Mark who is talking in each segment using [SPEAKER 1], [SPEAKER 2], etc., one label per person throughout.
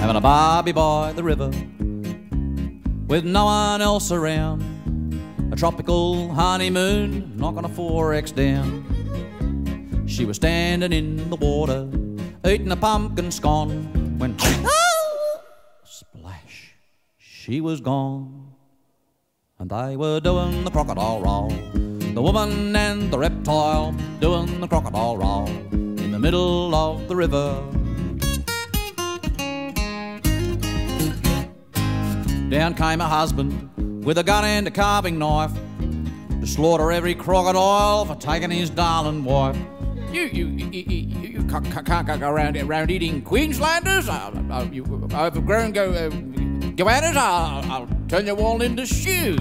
[SPEAKER 1] having a barbie by the river, with no one else around. A tropical honeymoon, knocking a 4X down. She was standing in the water, eating a pumpkin scone, when splash, she was gone. And they were doing the crocodile roll, the woman and the reptile doing the crocodile roll in the middle of the river. Down came her husband with a gun and a carving knife to slaughter every crocodile for taking his darling wife. You can't go around eating Queenslanders. You overgrown goannas. I'll turn you all into shoes.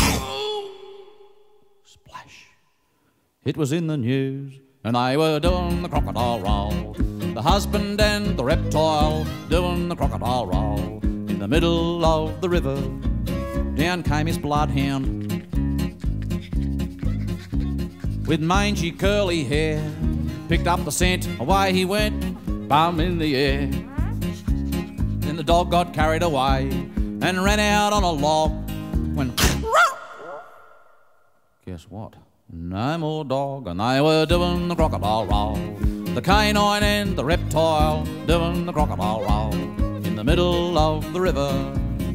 [SPEAKER 1] Splash. It was in the news, and they were doing the crocodile roll. The husband and the reptile doing the crocodile roll in the middle of the river. Down came his bloodhound with mangy curly hair, picked up the scent, away he went, bum in the air. Then the dog got carried away and ran out on a log when guess what? No more dog, and they were doing the crocodile roll. The canine and the reptile doing the crocodile roll in the middle of the river.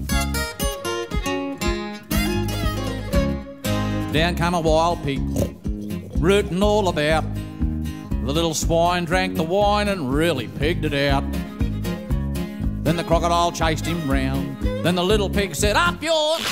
[SPEAKER 1] Down came a wild pig, rooting all about. The little swine drank the wine and really pigged it out. Then the crocodile chased him round. Then the little pig said, "Up yours!"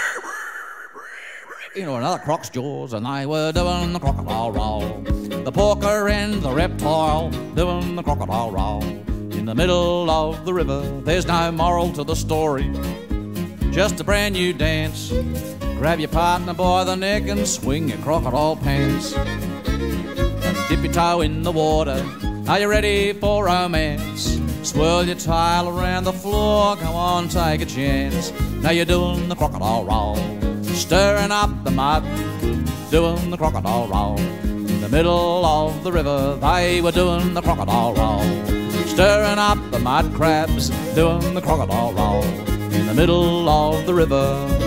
[SPEAKER 1] Into another croc's jaws, and they were doing the crocodile roll. The porker and the reptile doing the crocodile roll in the middle of the river. There's no moral to the story, just a brand new dance. Grab your partner by the neck and swing your crocodile pants. And dip your toe in the water. Are you ready for romance? Swirl your tail around the floor. Go on, take a chance. Now you're doing the crocodile roll, stirring up the mud, doing the crocodile roll. In the middle of the river, they were doing the crocodile roll, stirring up the mud crabs, doing the crocodile roll. In the middle of the river.